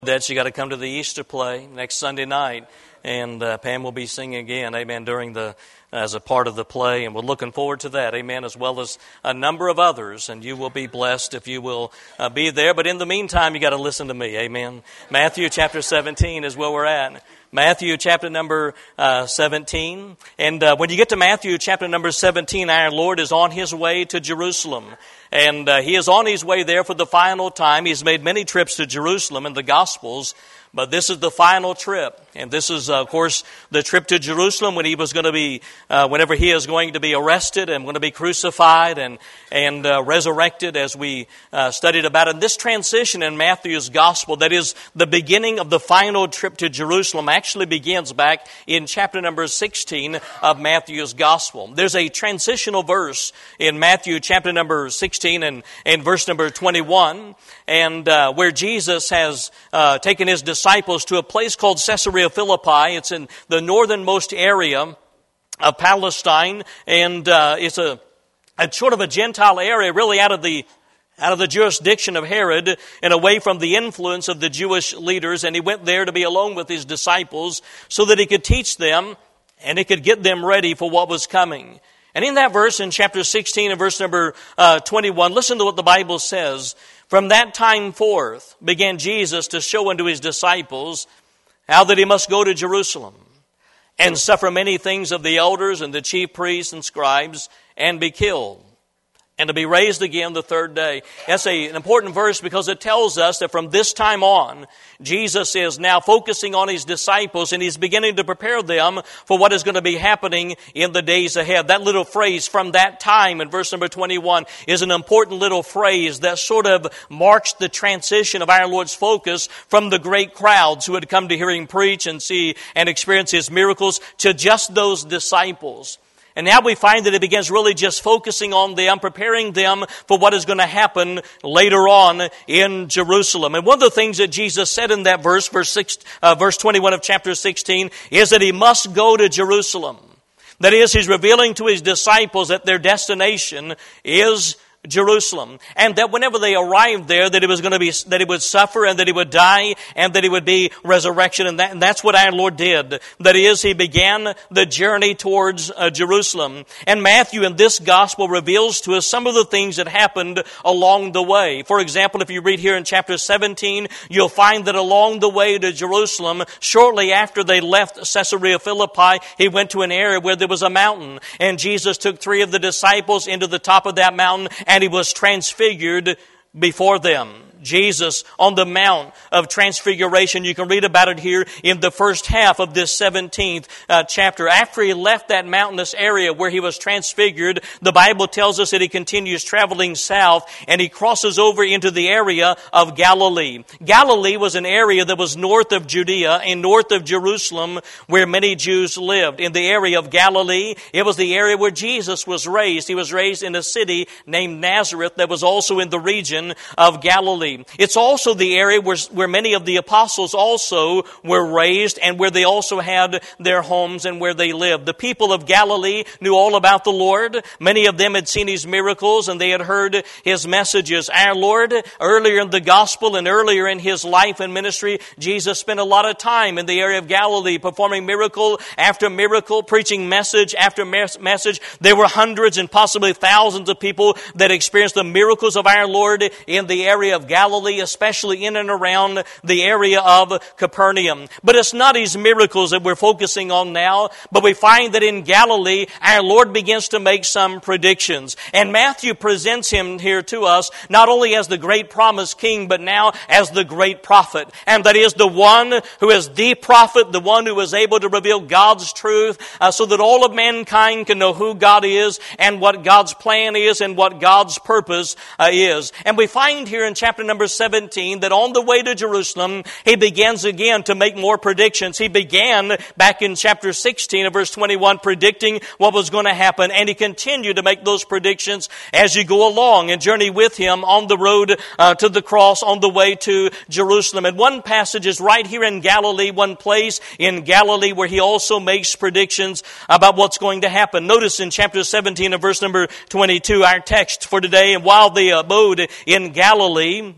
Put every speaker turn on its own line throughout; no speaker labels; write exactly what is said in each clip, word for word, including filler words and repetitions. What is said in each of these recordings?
That you got to come to the Easter play next Sunday night, and uh, Pam will be singing again, amen, during the as a part of the play, and we're looking forward to that, amen, as well as a number of others, and you will be blessed if you will uh, be there. But in the meantime, you got to listen to me, amen. Matthew chapter seventeen is where we're at. Matthew chapter number uh, seventeen, and uh, when you get to Matthew chapter number seventeen, our Lord is on His way to Jerusalem. And uh, He is on His way there for the final time. He's made many trips to Jerusalem in the Gospels, but this is the final trip. And this is, uh, of course, the trip to Jerusalem when He was going to be, uh, whenever He is going to be arrested and going to be crucified and and uh, resurrected, as we uh, studied about it. And this transition in Matthew's Gospel, that is the beginning of the final trip to Jerusalem, actually begins back in chapter number sixteen of Matthew's Gospel. There's a transitional verse in Matthew chapter number sixteen and, and verse number twenty-one, and uh, where Jesus has uh, taken His disciples to a place called Caesarea Philippi. It's in the northernmost area of Palestine, and uh, it's a, a sort of a Gentile area, really out of the out of the jurisdiction of Herod and away from the influence of the Jewish leaders. And He went there to be alone with His disciples so that He could teach them and He could get them ready for what was coming. And in that verse, in chapter sixteen and verse number uh, twenty-one, listen to what the Bible says. From that time forth began Jesus to show unto His disciples how that He must go to Jerusalem and suffer many things of the elders and the chief priests and scribes and be killed, and to be raised again the third day. That's a, an important verse because it tells us that from this time on, Jesus is now focusing on His disciples, and He's beginning to prepare them for what is going to be happening in the days ahead. That little phrase, from that time, in verse number twenty-one, is an important little phrase that sort of marks the transition of our Lord's focus from the great crowds who had come to hear Him preach and see and experience His miracles to just those disciples. And now we find that It begins really just focusing on them, preparing them for what is going to happen later on in Jerusalem. And one of the things that Jesus said in that verse, verse, six, uh, verse twenty-one of chapter sixteen, is that He must go to Jerusalem. That is, He's revealing to His disciples that their destination is Jerusalem, and that whenever they arrived there, that it was going to be that He would suffer and that He would die and that He would be resurrection, and, that, and that's what our Lord did. That is, He began the journey towards uh, Jerusalem. And Matthew in this gospel reveals to us some of the things that happened along the way. For example, if you read here in chapter seventeen, you'll find that along the way to Jerusalem, shortly after they left Caesarea Philippi, He went to an area where there was a mountain, and Jesus took three of the disciples into the top of that mountain, and He was transfigured before them. Jesus on the Mount of Transfiguration. You can read about it here in the first half of this seventeenth uh, chapter. After He left that mountainous area where He was transfigured, the Bible tells us that He continues traveling south and He crosses over into the area of Galilee. Galilee was an area that was north of Judea and north of Jerusalem where many Jews lived. In the area of Galilee, it was the area where Jesus was raised. He was raised in a city named Nazareth that was also in the region of Galilee. It's also the area where, where many of the apostles also were raised and where they also had their homes and where they lived. The people of Galilee knew all about the Lord. Many of them had seen His miracles and they had heard His messages. Our Lord, earlier in the gospel and earlier in His life and ministry, Jesus spent a lot of time in the area of Galilee performing miracle after miracle, preaching message after message. There were hundreds and possibly thousands of people that experienced the miracles of our Lord in the area of Galilee. Galilee, especially in and around the area of Capernaum. But it's not His miracles that we're focusing on now, but we find that in Galilee, our Lord begins to make some predictions. And Matthew presents Him here to us, not only as the great promised King, but now as the great prophet. And that is the one who is the prophet, the one who is able to reveal God's truth, uh, so that all of mankind can know who God is and what God's plan is and what God's purpose uh, is. And we find here in chapter number seventeen, that on the way to Jerusalem, He begins again to make more predictions. He began back in chapter sixteen of verse twenty-one, predicting what was going to happen, and He continued to make those predictions as you go along and journey with Him on the road uh, to the cross on the way to Jerusalem. And one passage is right here in Galilee, one place in Galilee where He also makes predictions about what's going to happen. Notice in chapter seventeen of verse number twenty-two, our text for today, and while they abode in Galilee,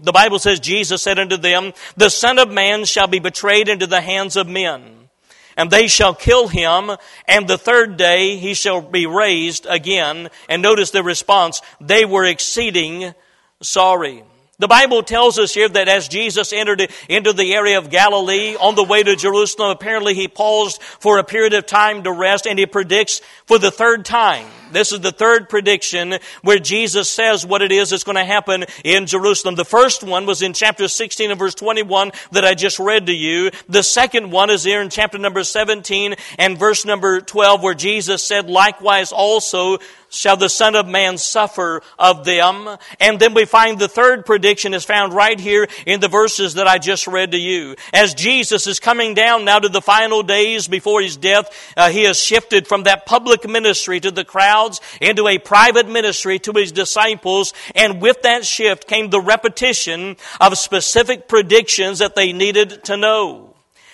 The Bible says, Jesus said unto them, the Son of Man shall be betrayed into the hands of men, and they shall kill him, and the third day he shall be raised again. And notice the response, they were exceeding sorry. The Bible tells us here that as Jesus entered into the area of Galilee on the way to Jerusalem, apparently he paused for a period of time to rest, and he predicts for the third time. This is the third prediction where Jesus says what it is that's going to happen in Jerusalem. The first one was in chapter sixteen and verse twenty-one that I just read to you. The second one is here in chapter number seventeen and verse number twelve, where Jesus said, likewise also shall the Son of Man suffer of them. And then we find the third prediction is found right here in the verses that I just read to you. As Jesus is coming down now to the final days before his death, uh, he has shifted from that public ministry to the crowds into a private ministry to his disciples. And with that shift came the repetition of specific predictions that they needed to know,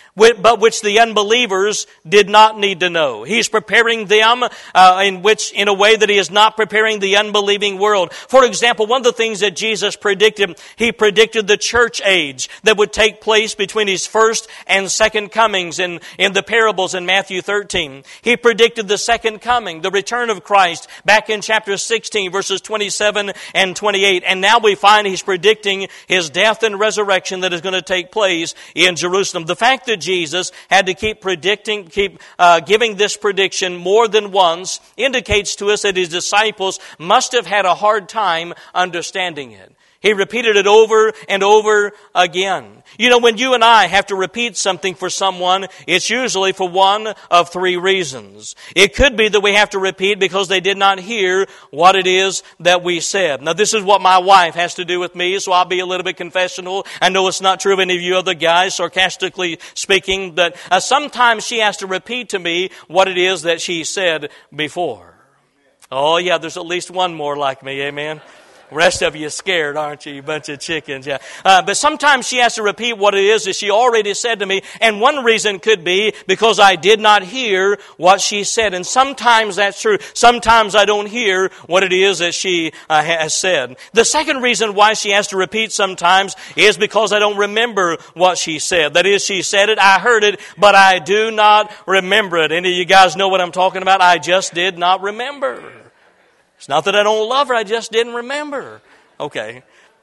but which the unbelievers did not need to know. He's preparing them uh, in which, in a way that he is not preparing the unbelieving world. For example, one of the things that Jesus predicted, he predicted the church age that would take place between his first and second comings in, in the parables in Matthew thirteen. He predicted the second coming, the return of Christ, back in chapter sixteen, verses twenty-seven and twenty-eight. And now we find he's predicting his death and resurrection that is going to take place in Jerusalem. The fact that Jesus had to keep predicting, keep uh, giving this prediction more than once indicates to us that his disciples must have had a hard time understanding it. He repeated it over and over again. You know, when you and I have to repeat something for someone, it's usually for one of three reasons. It could be that we have to repeat because they did not hear what it is that we said. Now, this is what my wife has to do with me, so I'll be a little bit confessional. I know it's not true of any of you other guys, sarcastically speaking, but uh, sometimes she has to repeat to me what it is that she said before. Oh, yeah, there's at least one more like me, amen? Rest of you are scared, aren't you, you bunch of chickens? Yeah. Uh, but sometimes she has to repeat what it is that she already said to me. And one reason could be because I did not hear what she said. And sometimes that's true. Sometimes I don't hear what it is that she uh, has said. The second reason why she has to repeat sometimes is because I don't remember what she said. That is, she said it, I heard it, but I do not remember it. Any of you guys know what I'm talking about? I just did not remember. It's not that I don't love her, I just didn't remember. Okay.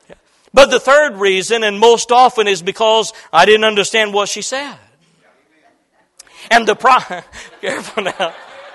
But the third reason, and most often, is because I didn't understand what she said. And the pro- careful now.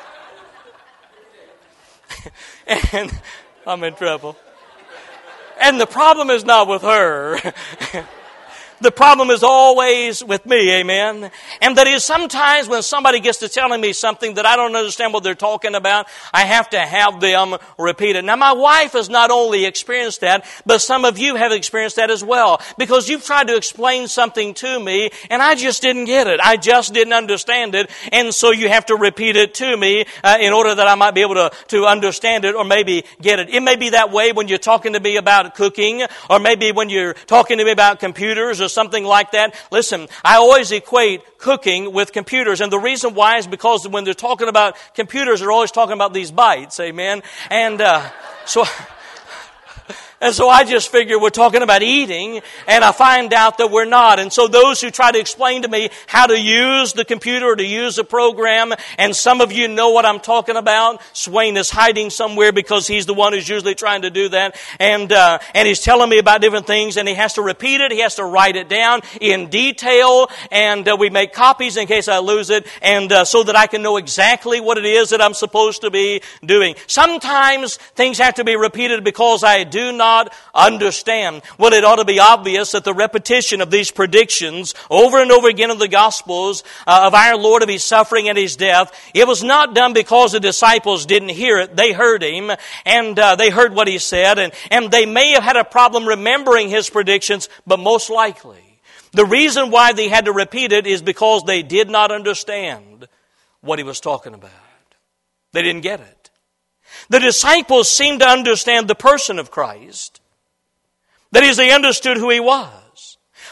And I'm in trouble. And the problem is not with her. The problem is always with me, amen? And that is sometimes when somebody gets to telling me something that I don't understand what they're talking about, I have to have them repeat it. Now, my wife has not only experienced that, but some of you have experienced that as well. Because you've tried to explain something to me, and I just didn't get it. I just didn't understand it. And so you have to repeat it to me uh, in order that I might be able to, to understand it or maybe get it. It may be that way when you're talking to me about cooking, or maybe when you're talking to me about computers or something like that. Listen, I always equate cooking with computers. And the reason why is because when they're talking about computers, they're always talking about these bytes. Amen. And uh, so... And so I just figure we're talking about eating, and I find out that we're not. And so those who try to explain to me how to use the computer or to use the program, and some of you know what I'm talking about. Swain is hiding somewhere because he's the one who's usually trying to do that. And uh, and he's telling me about different things, and he has to repeat it. He has to write it down in detail, and uh, we make copies in case I lose it, and uh, so that I can know exactly what it is that I'm supposed to be doing. Sometimes things have to be repeated because I do not understand. Well, it ought to be obvious that the repetition of these predictions over and over again in the Gospels uh, of our Lord, of His suffering and His death, it was not done because the disciples didn't hear it. They heard Him, and uh, they heard what He said, and, and they may have had a problem remembering His predictions, but most likely the reason why they had to repeat it is because they did not understand what He was talking about. They didn't get it. The disciples seemed to understand the person of Christ. That is, they understood who He was.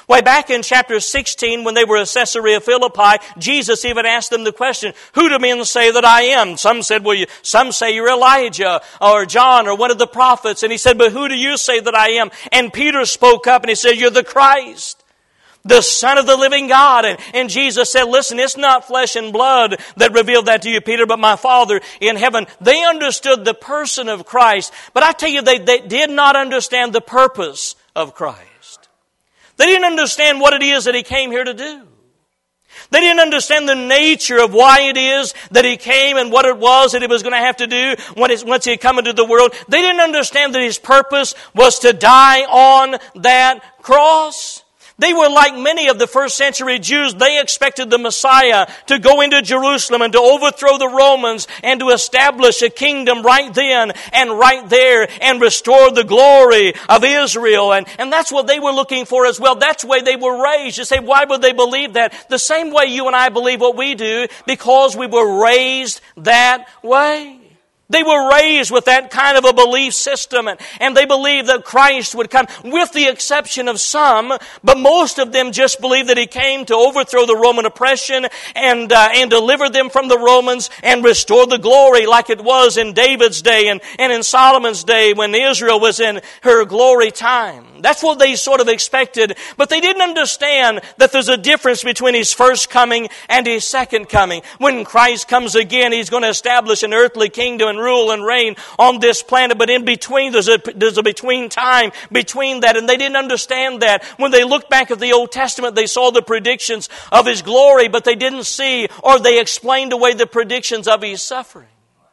Way back in chapter sixteen, when they were at Caesarea Philippi, Jesus even asked them the question, who do men say that I am? Some said, well, you, some say you're Elijah or John or one of the prophets. And he said, but who do you say that I am? And Peter spoke up and he said, you're the Christ, the Son of the living God. And, and Jesus said, listen, it's not flesh and blood that revealed that to you, Peter, but my Father in heaven. They understood the person of Christ, but I tell you, they, they did not understand the purpose of Christ. They didn't understand what it is that He came here to do. They didn't understand the nature of why it is that He came and what it was that He was going to have to do once He had come into the world. They didn't understand that His purpose was to die on that cross. They were like many of the first century Jews. They expected the Messiah to go into Jerusalem and to overthrow the Romans and to establish a kingdom right then and right there and restore the glory of Israel. And, and that's what they were looking for as well. That's the way they were raised. You say, why would they believe that? The same way you and I believe what we do, because we were raised that way. They were raised with that kind of a belief system, and, and they believed that Christ would come, with the exception of some, but most of them just believed that He came to overthrow the Roman oppression and uh, and deliver them from the Romans and restore the glory like it was in David's day and, and in Solomon's day when Israel was in her glory time. That's what they sort of expected, but they didn't understand that there's a difference between His first coming and His second coming. When Christ comes again, He's going to establish an earthly kingdom and rule and reign on this planet, but in between, there's a, there's a between time between that, and they didn't understand that. When they looked back at the Old Testament, they saw the predictions of His glory, but they didn't see, or they explained away the predictions of His suffering.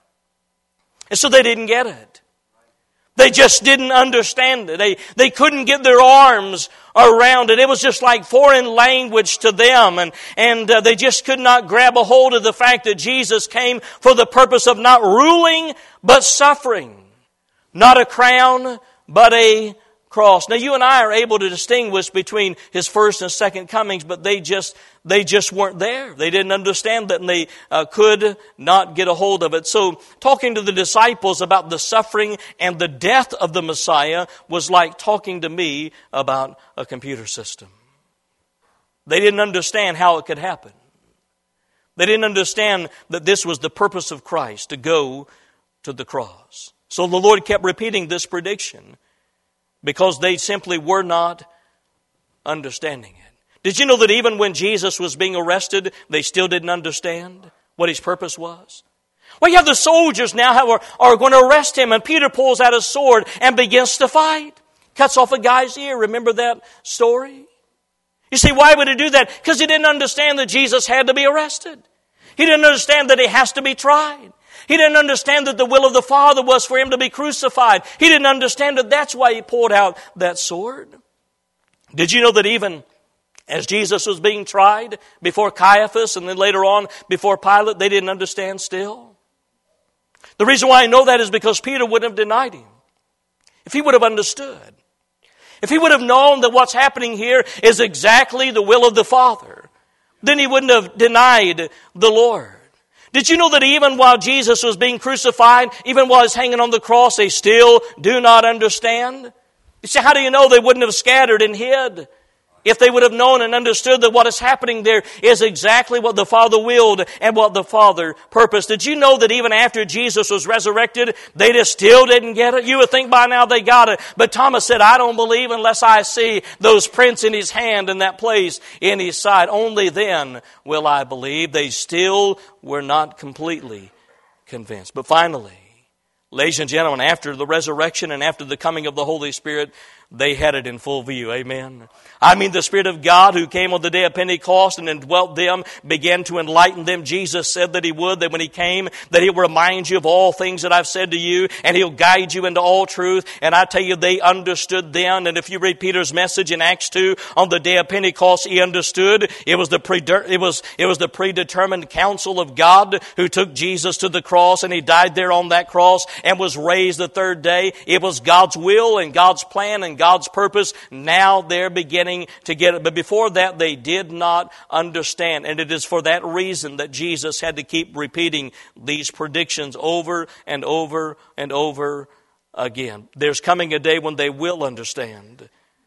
And so they didn't get it. They just didn't understand it. They, they couldn't get their arms around it. It was just like foreign language to them. And, and uh, they just could not grab a hold of the fact that Jesus came for the purpose of not ruling, but suffering. Not a crown, but a cross. Now you and I are able to distinguish between His first and second comings, but they just they just weren't there. They didn't understand that, and they uh, could not get a hold of it. So talking to the disciples about the suffering and the death of the Messiah was like talking to me about a computer system. They didn't understand how it could happen. They didn't understand that this was the purpose of Christ, to go to the cross. So the Lord kept repeating this prediction, because they simply were not understanding it. Did you know that even when Jesus was being arrested, they still didn't understand what His purpose was? Well, you have the soldiers now who are, are going to arrest Him, and Peter pulls out his sword and begins to fight. Cuts off a guy's ear. Remember that story? You see, why would he do that? Because he didn't understand that Jesus had to be arrested. He didn't understand that He has to be tried. He didn't understand that the will of the Father was for Him to be crucified. He didn't understand that that's why He pulled out that sword. Did you know that even as Jesus was being tried before Caiaphas and then later on before Pilate, they didn't understand still? The reason why I know that is because Peter wouldn't have denied Him. If he would have understood, if he would have known that what's happening here is exactly the will of the Father, then he wouldn't have denied the Lord. Did you know that even while Jesus was being crucified, even while He's hanging on the cross, they still do not understand? You see, how do you know they wouldn't have scattered and hid? If they would have known and understood that what is happening there is exactly what the Father willed and what the Father purposed. Did you know that even after Jesus was resurrected, they just still didn't get it? You would think by now they got it. But Thomas said, I don't believe unless I see those prints in His hand and that place in His side. Only then will I believe. They still were not completely convinced. But finally, ladies and gentlemen, after the resurrection and after the coming of the Holy Spirit, they had it in full view. Amen. I mean, the Spirit of God who came on the day of Pentecost and indwelt them began to enlighten them. Jesus said that He would, that when He came, that He will remind you of all things that I've said to you, and He'll guide you into all truth. And I tell you, they understood then. And if you read Peter's message in Acts two, on the day of Pentecost, he understood. It was the pre- it was it was the predetermined counsel of God who took Jesus to the cross, and He died there on that cross and was raised the third day. It was God's will and God's plan and God's purpose. Now they're beginning to get it. But before that, they did not understand. And it is for that reason that Jesus had to keep repeating these predictions over and over and over again. There's coming a day when they will understand.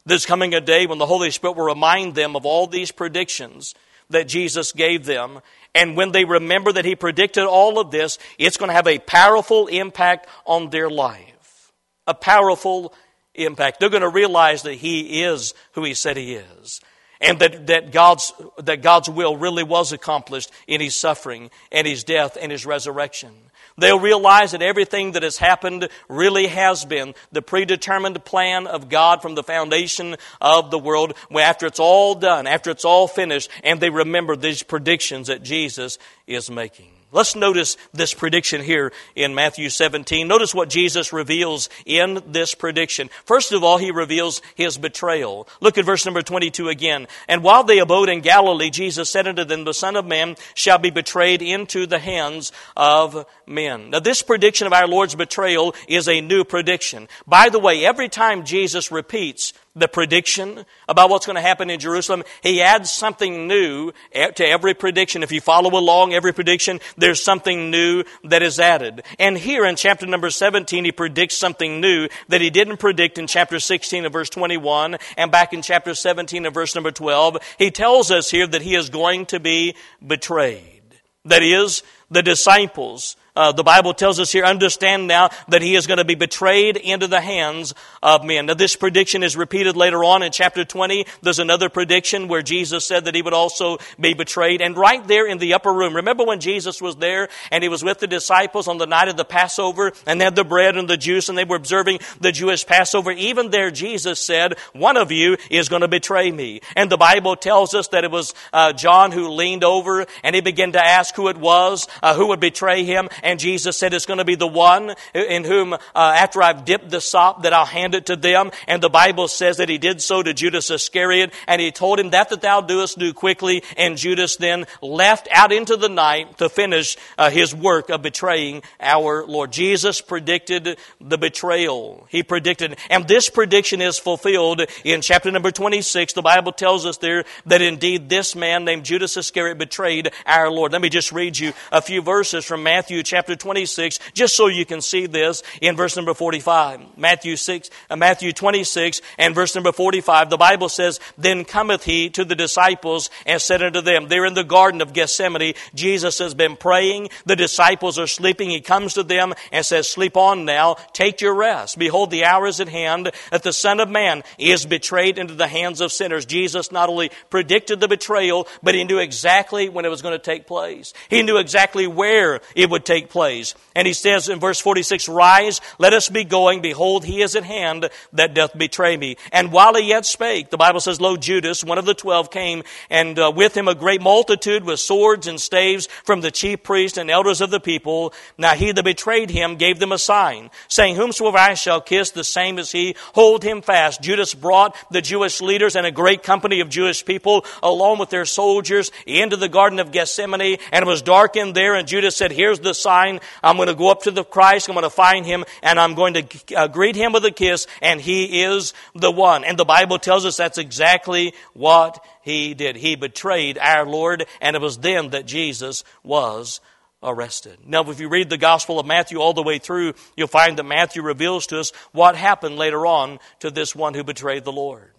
There's coming a day when the Holy Spirit will remind them of all these predictions that Jesus gave them. And when they remember that He predicted all of this, it's going to have a powerful impact on their life. A powerful impact. They're going to realize that He is who He said He is. And that, that God's that God's will really was accomplished in His suffering and His death and His resurrection. They'll realize that everything that has happened really has been the predetermined plan of God from the foundation of the world. After it's all done, after it's all finished, and they remember these predictions that Jesus is making. Let's notice this prediction here in Matthew seventeen. Notice what Jesus reveals in this prediction. First of all, He reveals His betrayal. Look at verse number twenty-two again. And while they abode in Galilee, Jesus said unto them, the Son of Man shall be betrayed into the hands of men. Now, this prediction of our Lord's betrayal is a new prediction. By the way, every time Jesus repeats the prediction about what's going to happen in Jerusalem, He adds something new to every prediction. If you follow along every prediction, there's something new that is added. And here in chapter number seventeen, He predicts something new that He didn't predict in chapter sixteen of verse twenty-one and back in chapter seventeen of verse number twelve. He tells us here that He is going to be betrayed. That is, the disciples, Uh, the Bible tells us here, understand now that He is going to be betrayed into the hands of men. Now, this prediction is repeated later on in chapter twenty. There's another prediction where Jesus said that He would also be betrayed. And right there in the upper room, remember when Jesus was there and He was with the disciples on the night of the Passover and they had the bread and the juice and they were observing the Jewish Passover? Even there, Jesus said, one of you is going to betray me. And the Bible tells us that it was uh, John who leaned over and he began to ask who it was, uh, who would betray him. And Jesus said, it's going to be the one in whom, uh, after I've dipped the sop, that I'll hand it to them. And the Bible says that He did so to Judas Iscariot. And He told him, that that thou doest, do quickly. And Judas then left out into the night to finish uh, his work of betraying our Lord. Jesus predicted the betrayal. He predicted, and this prediction is fulfilled in chapter number twenty-six. The Bible tells us there that indeed this man named Judas Iscariot betrayed our Lord. Let me just read you a few verses from Matthew chapter Chapter twenty-six, just so you can see this in verse number forty-five. Matthew six, uh, Matthew twenty-six and verse number forty-five. The Bible says, Then cometh He to the disciples and said unto them, they're in the Garden of Gethsemane. Jesus has been praying. The disciples are sleeping. He comes to them and says, Sleep on now. Take your rest. Behold, the hour is at hand that the Son of Man is betrayed into the hands of sinners. Jesus not only predicted the betrayal, but He knew exactly when it was going to take place. He knew exactly where it would take place. And He says in verse forty-six, Rise, let us be going. Behold, He is at hand that doth betray me. And while He yet spake, the Bible says, Lo, Judas, one of the twelve, came, and uh, with him a great multitude with swords and staves from the chief priests and elders of the people. Now he that betrayed Him gave them a sign, saying, Whomsoever I shall kiss, the same is he. Hold him fast. Judas brought the Jewish leaders and a great company of Jewish people, along with their soldiers, into the Garden of Gethsemane. And it was dark in there, and Judas said, Here's the sign. I'm going to go up to the Christ. I'm going to find Him, and I'm going to uh, greet Him with a kiss, and He is the one. And the Bible tells us that's exactly what He did. He betrayed our Lord, and it was then that Jesus was arrested. Now, if you read the Gospel of Matthew all the way through, you'll find that Matthew reveals to us what happened later on to this one who betrayed the Lord.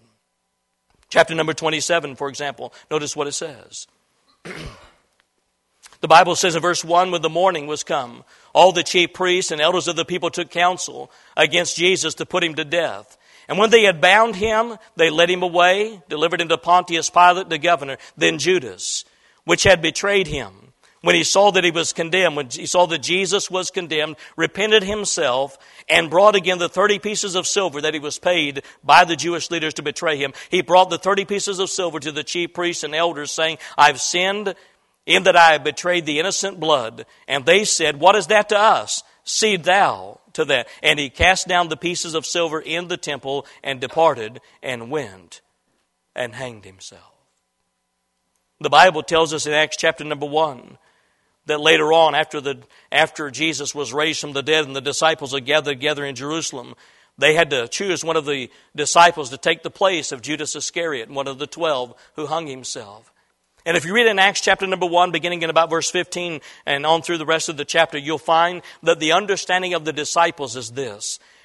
Chapter number twenty-seven, for example, notice what it says. The Bible says in verse one, when the morning was come, all the chief priests and elders of the people took counsel against Jesus to put Him to death. And when they had bound Him, they led Him away, delivered Him to Pontius Pilate, the governor. Then Judas, which had betrayed Him, when he saw that he was condemned, when he saw that Jesus was condemned, repented himself and brought again the thirty pieces of silver that he was paid by the Jewish leaders to betray Him. He brought the thirty pieces of silver to the chief priests and elders, saying, I've sinned in that I have betrayed the innocent blood. And they said, What is that to us? See thou to that. And he cast down the pieces of silver in the temple and departed and went and hanged himself. The Bible tells us in Acts chapter number one that later on, after the after Jesus was raised from the dead and the disciples had gathered together in Jerusalem, they had to choose one of the disciples to take the place of Judas Iscariot, one of the twelve who hung himself. And if you read in Acts chapter number one, beginning in about verse fifteen and on through the rest of the chapter, you'll find that the understanding of the disciples is this.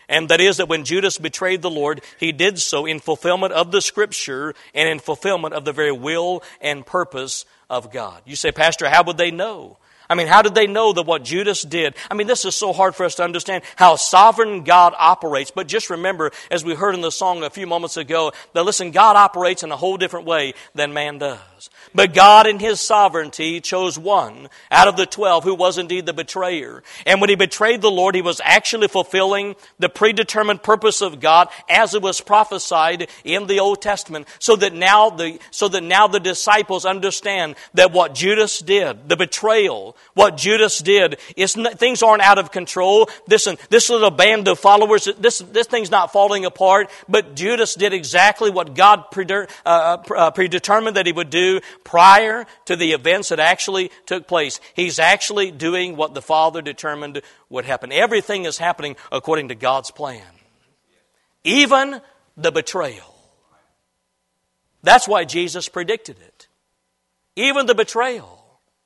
And that is that when Judas betrayed the Lord, he did so in fulfillment of the Scripture and in fulfillment of the very will and purpose of God. You say, Pastor, how would they know? I mean, how did they know that what Judas did? I mean, this is so hard for us to understand how sovereign God operates. But just remember, as we heard in the song a few moments ago, that listen, God operates in a whole different way than man does. But God in His sovereignty chose one out of the twelve who was indeed the betrayer. And when he betrayed the Lord, he was actually fulfilling the predetermined purpose of God as it was prophesied in the Old Testament. So that now the, so that now the disciples understand that what Judas did, the betrayal, what Judas did, is things aren't out of control. Listen, this little band of followers, this, this thing's not falling apart. But Judas did exactly what God preder, uh, uh, predetermined that he would do prior to the events that actually took place. He's actually doing what the Father determined would happen. Everything is happening according to God's plan. Even the betrayal. That's why Jesus predicted it. Even the betrayal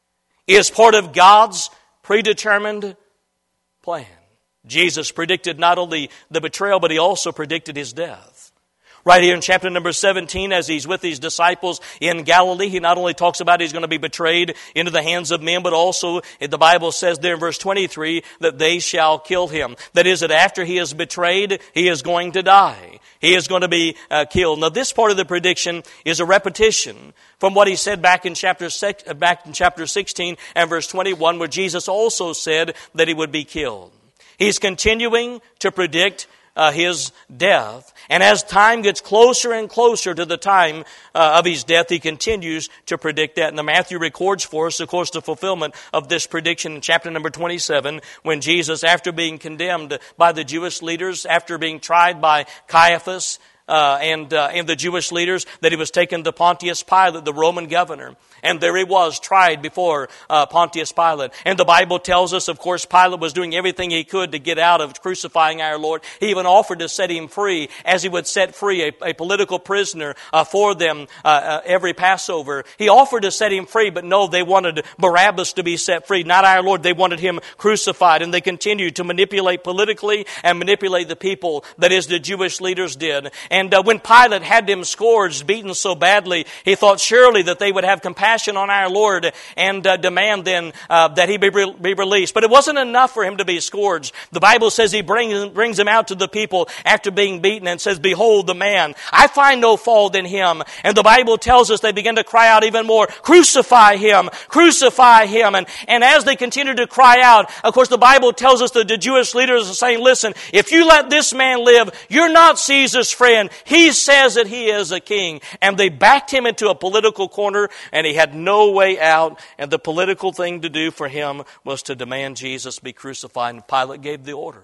is part of God's predetermined plan. Jesus predicted not only the betrayal, but He also predicted His death. Right here in chapter number seventeen, as He's with His disciples in Galilee, He not only talks about He's going to be betrayed into the hands of men, but also the Bible says there in verse twenty-three that they shall kill Him. That is, that after He is betrayed, He is going to die. He is going to be uh, killed. Now, this part of the prediction is a repetition from what He said back in chapter six, back in chapter sixteen and verse twenty-one, where Jesus also said that He would be killed. He's continuing to predict Uh, his death. And as time gets closer and closer to the time uh, of His death, He continues to predict that. And the Matthew records for us, of course, the fulfillment of this prediction in chapter number twenty-seven, when Jesus, after being condemned by the Jewish leaders, after being tried by Caiaphas, Uh, and uh, and the Jewish leaders, that He was taken to Pontius Pilate, the Roman governor. And there He was, tried before uh, Pontius Pilate. And the Bible tells us, of course, Pilate was doing everything he could to get out of crucifying our Lord. He even offered to set Him free, as He would set free a, a political prisoner uh, for them uh, uh, every Passover. He offered to set Him free, but no, they wanted Barabbas to be set free, not our Lord. They wanted Him crucified. And they continued to manipulate politically and manipulate the people, that is, the Jewish leaders did. And uh, when Pilate had Him scourged, beaten so badly, he thought surely that they would have compassion on our Lord and uh, demand then uh, that He be, re- be released. But it wasn't enough for Him to be scourged. The Bible says He brings, brings Him out to the people after being beaten and says, "Behold the man. I find no fault in Him." And the Bible tells us they begin to cry out even more, "Crucify Him! Crucify Him!" And, and as they continue to cry out, of course the Bible tells us that the Jewish leaders are saying, "Listen, if you let this man live, you're not Caesar's friend. He says that he is a king." And they backed Him into a political corner, and he had no way out. And the political thing to do for him was to demand Jesus be crucified. And Pilate gave the order.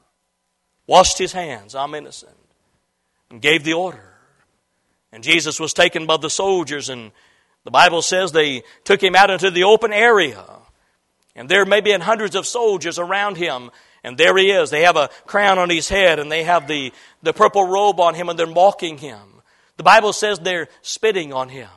Washed his hands, "I'm innocent," and gave the order. And Jesus was taken by the soldiers, and the Bible says they took Him out into the open area. And there may be hundreds of soldiers around Him. And there He is. They have a crown on His head, and they have the, the purple robe on Him, and they're mocking Him. The Bible says they're spitting on Him.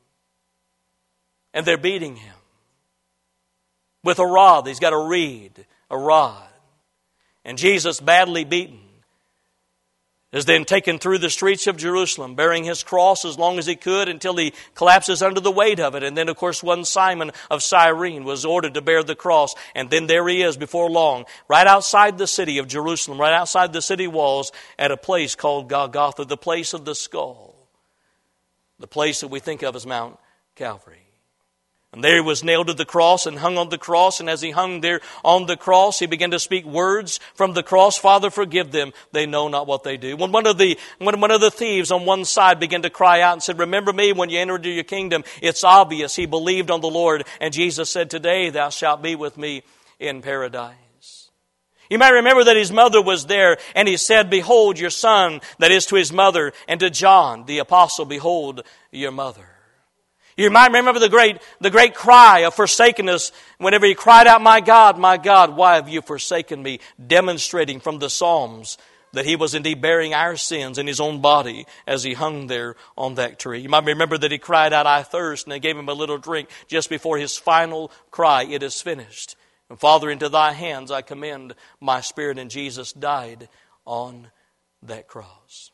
And they're beating Him with a rod. He's got a reed, a rod. And Jesus, badly beaten, is then taken through the streets of Jerusalem, bearing His cross as long as He could until He collapses under the weight of it. And then, of course, one Simon of Cyrene was ordered to bear the cross. And then there He is before long, right outside the city of Jerusalem, right outside the city walls, at a place called Golgotha, the place of the skull, the place that we think of as Mount Calvary. And there He was nailed to the cross and hung on the cross. And as He hung there on the cross, He began to speak words from the cross. "Father, forgive them. They know not what they do." When one of the, when one of the thieves on one side began to cry out and said, "Remember me when you enter into your kingdom," it's obvious he believed on the Lord. And Jesus said, "Today thou shalt be with me in paradise." You may remember that His mother was there, and He said, "Behold your son," that is to His mother, and to John the apostle, "Behold your mother." You might remember the great, the great cry of forsakenness whenever He cried out, "My God, my God, why have you forsaken me?" Demonstrating from the Psalms that He was indeed bearing our sins in His own body as He hung there on that tree. You might remember that He cried out, "I thirst," and they gave Him a little drink just before His final cry, "It is finished. And Father, into Thy hands I commend my spirit." And Jesus died on that cross.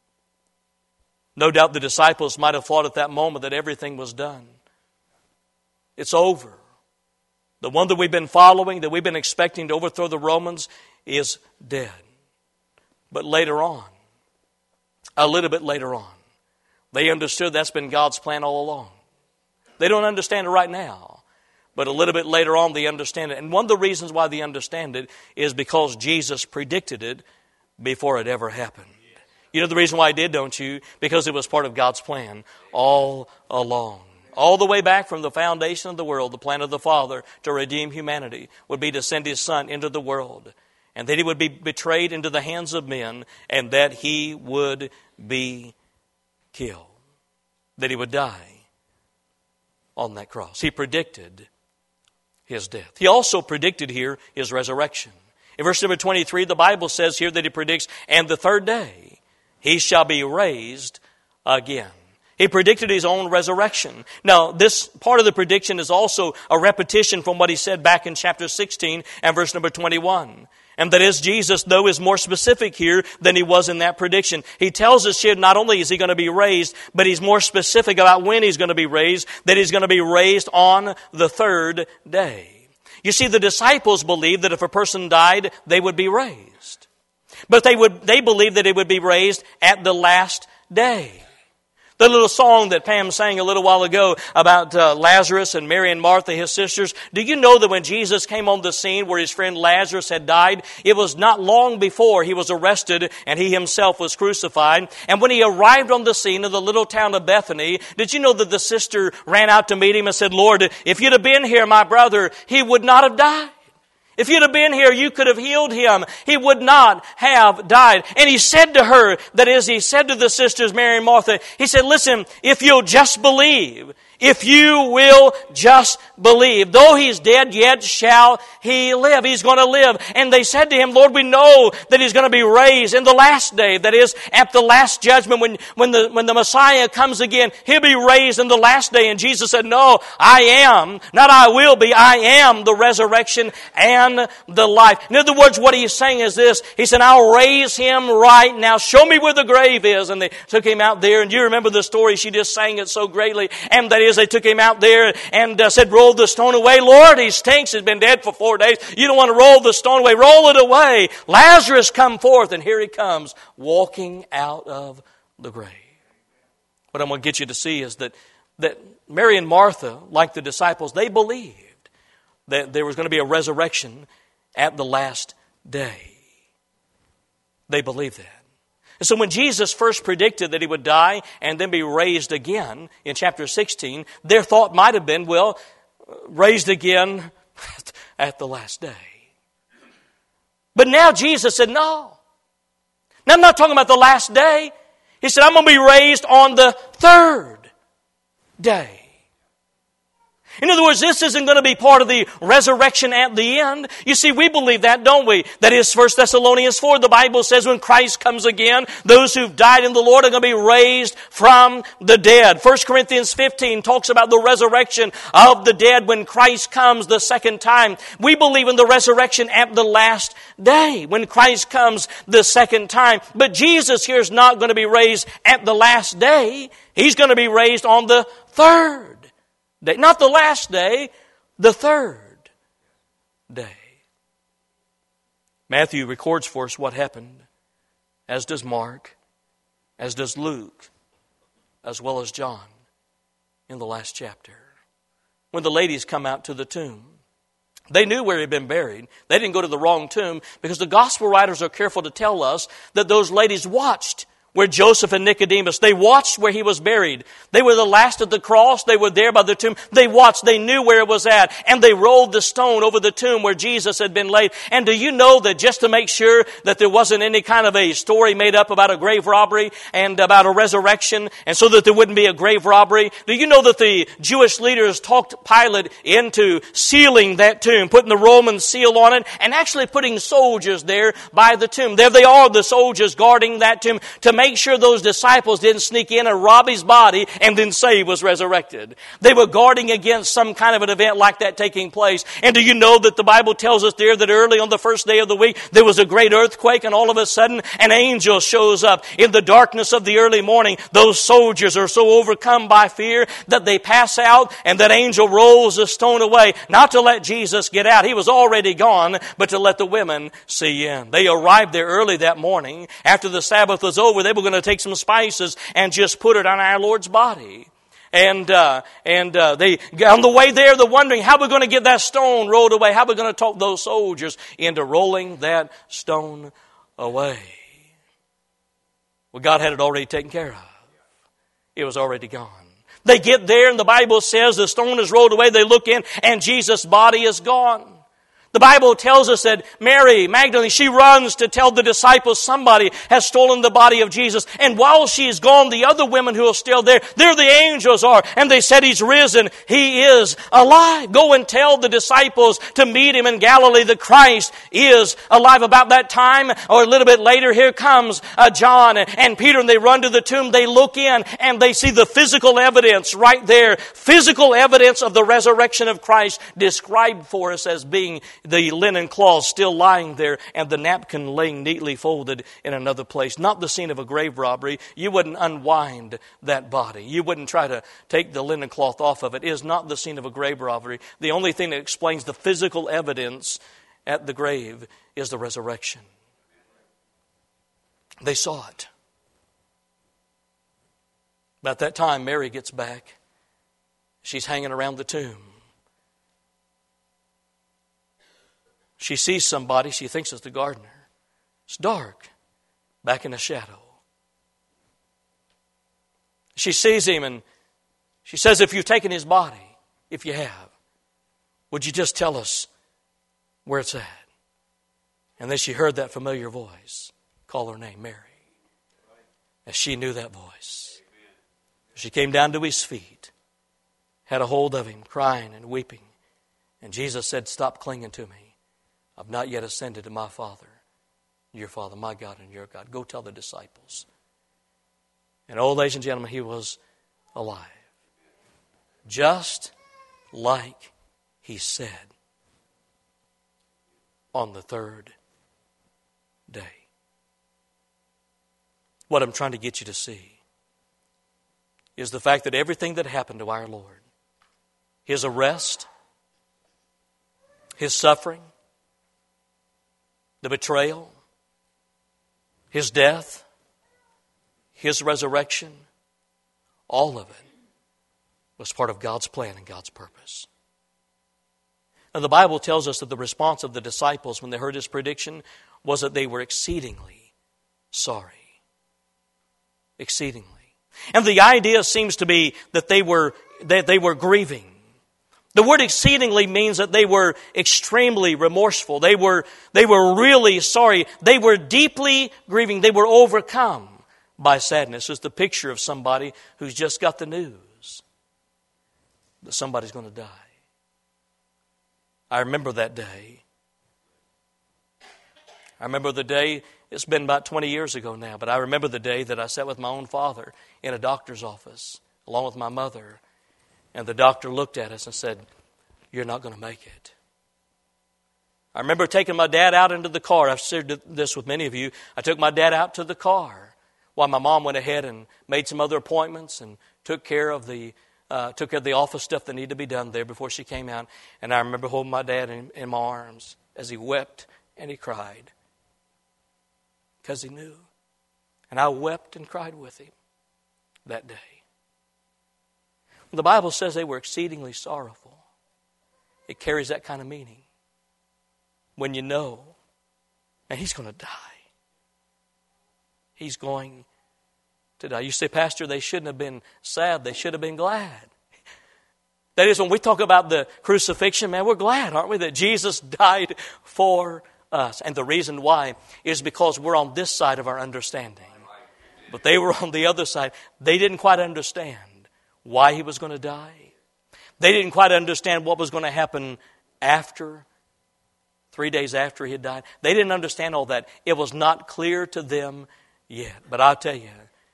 No doubt the disciples might have thought at that moment that everything was done. It's over. The one that we've been following, that we've been expecting to overthrow the Romans, is dead. But later on, a little bit later on, they understood that's been God's plan all along. They don't understand it right now, but a little bit later on they understand it. And one of the reasons why they understand it is because Jesus predicted it before it ever happened. You know the reason why he did, don't you? Because it was part of God's plan all along. All the way back from the foundation of the world, the plan of the Father to redeem humanity would be to send His Son into the world, and that He would be betrayed into the hands of men, and that He would be killed, that He would die on that cross. He predicted His death. He also predicted here His resurrection. In verse number twenty-three, the Bible says here that He predicts, and the third day He shall be raised again. He predicted His own resurrection. Now, this part of the prediction is also a repetition from what He said back in chapter sixteen and verse number twenty-one. And that is, Jesus, though, is more specific here than He was in that prediction. He tells us here not only is He going to be raised, but He's more specific about when He's going to be raised, that He's going to be raised on the third day. You see, the disciples believed that if a person died, they would be raised. But they would they believed that it would be raised at the last day. The little song that Pam sang a little while ago about uh, Lazarus and Mary and Martha, his sisters. Do you know that when Jesus came on the scene where his friend Lazarus had died, it was not long before he was arrested and he himself was crucified. And when he arrived on the scene of the little town of Bethany, did you know that the sister ran out to meet him and said, Lord, if you'd have been here, my brother, he would not have died. If you'd have been here, you could have healed him. He would not have died. And he said to her, that is, he said to the sisters, Mary and Martha, he said, listen, if you'll just believe, if you will just believe, though he's dead, yet shall he live. He's going to live. And they said to him, Lord, we know that he's going to be raised in the last day. That is, at the last judgment, when, when, the, when the Messiah comes again, he'll be raised in the last day. And Jesus said, no, I am, not I will be, I am the resurrection and the life. In other words, what he's saying is this. He said, I'll raise him right now. Show me where the grave is. And they took him out there. And you remember the story. She just sang it so greatly. And that is, they took him out there and uh, said, roll the stone away. Lord, he stinks. He's been dead for four days. You don't want to roll the stone away. Roll it away. Lazarus, come forth. And here he comes, walking out of the grave. What I'm going to get you to see is that, that Mary and Martha, like the disciples, they believed that there was going to be a resurrection at the last day. They believed that. And so when Jesus first predicted that he would die and then be raised again in chapter sixteen, their thought might have been, well, raised again at the last day. But now Jesus said, no. Now I'm not talking about the last day. He said, I'm going to be raised on the third day. In other words, this isn't going to be part of the resurrection at the end. You see, we believe that, don't we? That is First Thessalonians four. The Bible says when Christ comes again, those who've died in the Lord are going to be raised from the dead. First Corinthians fifteen talks about the resurrection of the dead when Christ comes the second time. We believe in the resurrection at the last day, when Christ comes the second time. But Jesus here is not going to be raised at the last day. He's going to be raised on the third day. Not the last day, the third day. Matthew records for us what happened, as does Mark, as does Luke, as well as John in the last chapter. When the ladies come out to the tomb, they knew where he had been buried. They didn't go to the wrong tomb, because the gospel writers are careful to tell us that those ladies watched where Joseph and Nicodemus, they watched where he was buried. They were the last at the cross. They were there by the tomb. They watched. They knew where it was at. And they rolled the stone over the tomb where Jesus had been laid. And do you know that just to make sure that there wasn't any kind of a story made up about a grave robbery and about a resurrection, and so that there wouldn't be a grave robbery, do you know that the Jewish leaders talked Pilate into sealing that tomb, putting the Roman seal on it, and actually putting soldiers there by the tomb? There they are, the soldiers guarding that tomb, to make sure those disciples didn't sneak in and rob his body and then say he was resurrected. They were guarding against some kind of an event like that taking place. And do you know that the Bible tells us there that early on the first day of the week, there was a great earthquake, and all of a sudden an angel shows up in the darkness of the early morning. Those soldiers are so overcome by fear that they pass out, and that angel rolls the stone away, not to let Jesus get out. He was already gone, but to let the women see in. They arrived there early that morning. After the Sabbath was over, they were going to take some spices and just put it on our Lord's body. And uh, and uh, they on the way there, they're wondering, how are we going to get that stone rolled away? How are we going to talk those soldiers into rolling that stone away? Well, God had it already taken care of. It was already gone. They get there, and the Bible says the stone is rolled away. They look in, and Jesus' body is gone. The Bible tells us that Mary Magdalene, she runs to tell the disciples somebody has stolen the body of Jesus. And while she is gone, the other women who are still there, there the angels are. And they said, He's risen. He is alive. Go and tell the disciples to meet Him in Galilee. The Christ is alive. About that time, or a little bit later, here comes uh, John and, and Peter, and they run to the tomb. They look in, and they see the physical evidence right there. Physical evidence of the resurrection of Christ described for us as being the linen cloth still lying there, and the napkin laying neatly folded in another place. Not the scene of a grave robbery. You wouldn't unwind that body. You wouldn't try to take the linen cloth off of it. It is not the scene of a grave robbery. The only thing that explains the physical evidence at the grave is the resurrection. They saw it. About that time, Mary gets back. She's hanging around the tomb. She sees somebody. She thinks it's the gardener. It's dark, back in the shadow. She sees him, and she says, if you've taken his body, if you have, would you just tell us where it's at? And then she heard that familiar voice call her name, Mary. And she knew that voice. She came down to his feet, had a hold of him, crying and weeping. And Jesus said, stop clinging to me. I've not yet ascended to my Father, your Father, my God, and your God. Go tell the disciples. And oh, ladies and gentlemen, he was alive. Just like he said on the third day. What I'm trying to get you to see is the fact that everything that happened to our Lord, His arrest, His suffering, the betrayal, His death, His resurrection, all of it was part of God's plan and God's purpose. And the Bible tells us that the response of the disciples when they heard His prediction was that they were exceedingly sorry. Exceedingly. And the idea seems to be that they were, that they were grieving. The word exceedingly means that they were extremely remorseful. They were, they were really sorry. They were deeply grieving. They were overcome by sadness. It's the picture of somebody who's just got the news that somebody's going to die. I remember that day. I remember the day, it's been about twenty years ago now, but I remember the day that I sat with my own father in a doctor's office, along with my mother. And the doctor looked at us and said, you're not going to make it. I remember taking my dad out into the car. I've shared this with many of you. I took my dad out to the car while my mom went ahead and made some other appointments and took care of the uh, took care of the office stuff that needed to be done there before she came out. And I remember holding my dad in, in my arms as he wept and he cried because he knew. And I wept and cried with him that day. The Bible says they were exceedingly sorrowful. It carries that kind of meaning. When you know, and he's going to die. He's going to die. You say, Pastor, they shouldn't have been sad. They should have been glad. That is, when we talk about the crucifixion, man, we're glad, aren't we, that Jesus died for us. And the reason why is because we're on this side of our understanding. But they were on the other side. They didn't quite understand why he was going to die. They didn't quite understand what was going to happen after, three days after he had died. They didn't understand all that. It was not clear to them yet. But I'll tell you,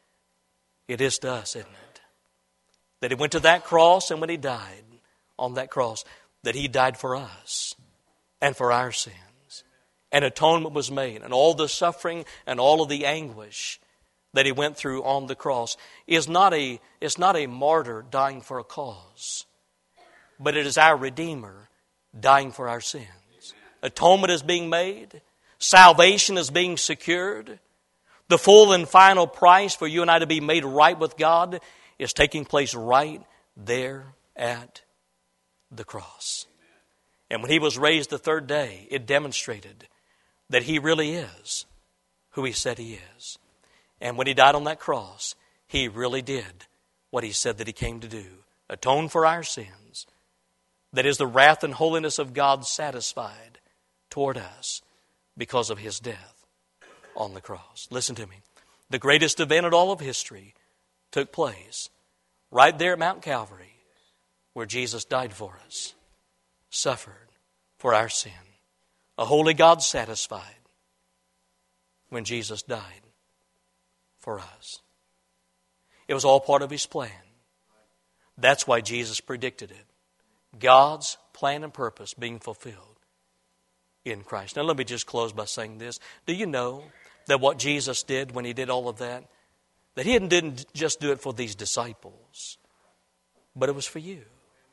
it is to us, isn't it? That He went to that cross, and when He died on that cross, that He died for us and for our sins. And atonement was made, and all the suffering and all of the anguish that He went through on the cross is not a, it's not a martyr dying for a cause, but it is our Redeemer dying for our sins. Atonement is being made. Salvation is being secured. The full and final price for you and I to be made right with God is taking place right there at the cross. And when He was raised the third day, it demonstrated that He really is who He said He is. And when He died on that cross, He really did what He said that He came to do. Atone for our sins. That is the wrath and holiness of God satisfied toward us because of His death on the cross. Listen to me. The greatest event in all of history took place right there at Mount Calvary, where Jesus died for us, suffered for our sin. A holy God satisfied when Jesus died for us. It was all part of His plan. That's why Jesus predicted it. God's plan and purpose being fulfilled in Christ. Now let me just close by saying this. Do you know that what Jesus did when He did all of that, that He didn't just do it for these disciples, but it was for you?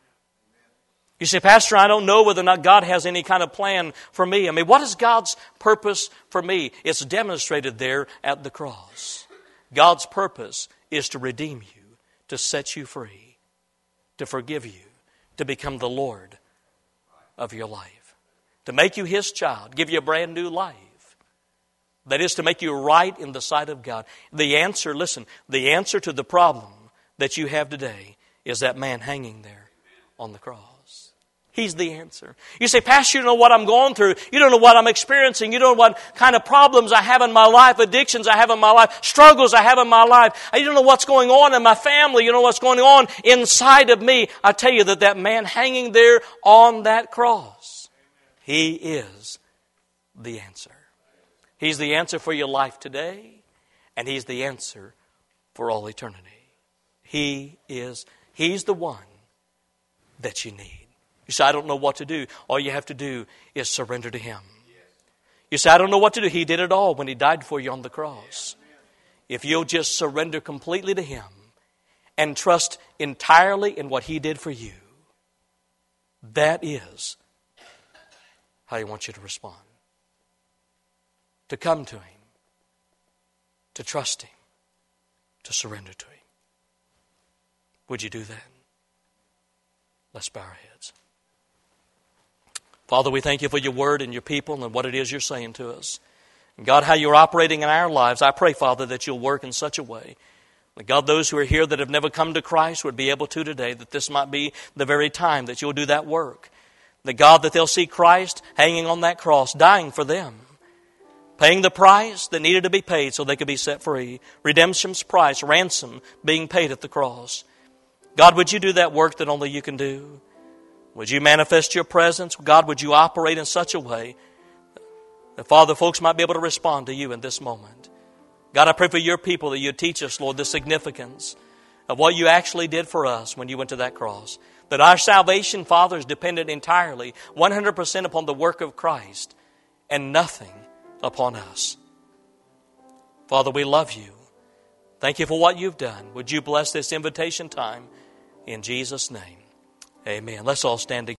You say, Pastor, I don't know whether or not God has any kind of plan for me. I mean, what is God's purpose for me? It's demonstrated there at the cross. God's purpose is to redeem you, to set you free, to forgive you, to become the Lord of your life, to make you His child, give you a brand new life. That is to make you right in the sight of God. The answer, listen, the answer to the problem that you have today is that man hanging there on the cross. He's the answer. You say, Pastor, you don't know what I'm going through. You don't know what I'm experiencing. You don't know what kind of problems I have in my life, addictions I have in my life, struggles I have in my life. You don't know what's going on in my family. You don't know what's going on inside of me. I tell you that that man hanging there on that cross, He is the answer. He's the answer for your life today, and He's the answer for all eternity. He is, He's the one that you need. You say, I don't know what to do. All you have to do is surrender to Him. You say, I don't know what to do. He did it all when He died for you on the cross. If you'll just surrender completely to Him and trust entirely in what He did for you, that is how He wants you to respond. To come to Him, to trust Him, to surrender to Him. Would you do that? Let's bow our heads. Father, we thank You for Your word and Your people and what it is You're saying to us. And God, how You're operating in our lives. I pray, Father, that You'll work in such a way that, God, those who are here that have never come to Christ would be able to today, that this might be the very time that You'll do that work. That, God, that they'll see Christ hanging on that cross, dying for them, paying the price that needed to be paid so they could be set free. Redemption's price, ransom being paid at the cross. God, would You do that work that only You can do? Would You manifest Your presence? God, would You operate in such a way that, Father, folks might be able to respond to You in this moment. God, I pray for Your people that You teach us, Lord, the significance of what You actually did for us when You went to that cross. That our salvation, Father, is dependent entirely, one hundred percent upon the work of Christ and nothing upon us. Father, we love You. Thank You for what You've done. Would You bless this invitation time in Jesus' name? Amen. Let's all stand together.